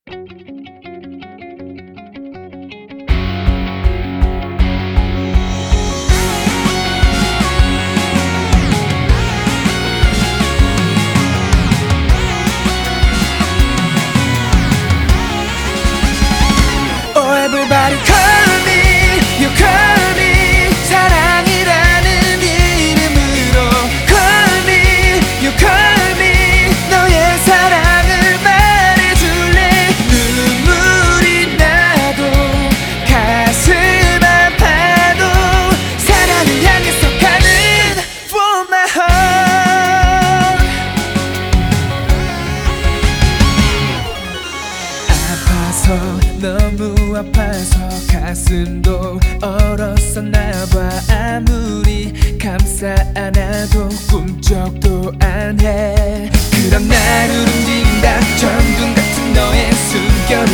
Oh everybody call me, you call me 사랑이라는 이름으로 Call me, you call me 너의 사랑을 말해줄래 눈물이 나도 가슴 아파도 사랑을 향해서 가는 For my heart 아파서 너무 아파서 가슴도 얼었었나봐 아무리 감싸 안아도 꿈쩍도 안해 그런 나를 움직인다 전등 같은 너의 숨결을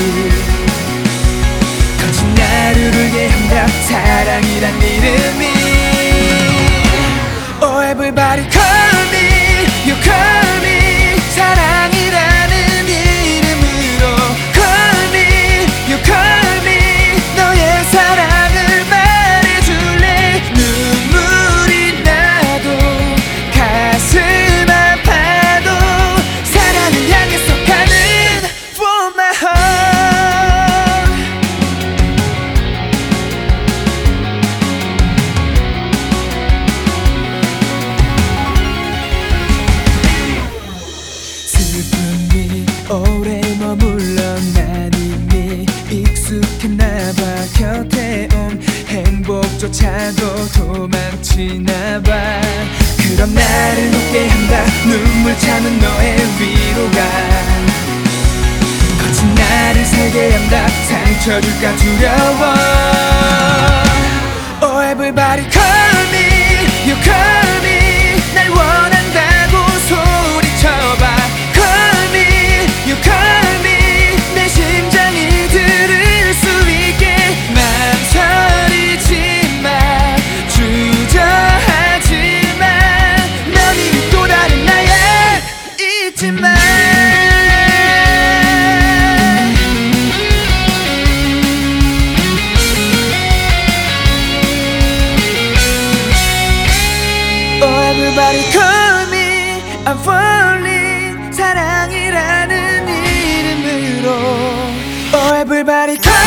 거친 나를 울게 한다 사랑이란 이름이 Oh everybody call me, you call me 사랑이라는 이름으로 Call me, you call me 너의 사랑을 말해줄래 눈물이 나도 가슴 아파도 사랑을 향해서 가는 For my heart 슬픔이 오래 머물러 난 이미 익숙했나봐 곁에 온 행복조차도 도망치나봐 그럼 나를 웃게 한다 눈물 차는 너의 위로가 거친 나를 살게 한다 상처 줄까 두려워 Oh everybody call me, you call me 날 원한다고 소리쳐봐 Call me, you call me 내 심장이 들을 수 있게 망설이지 마 주저하지 마넌 이미 또 다른 나야 잊지 마 Oh everybody call me I'm falling 사랑이라는 이름으로 Oh everybody call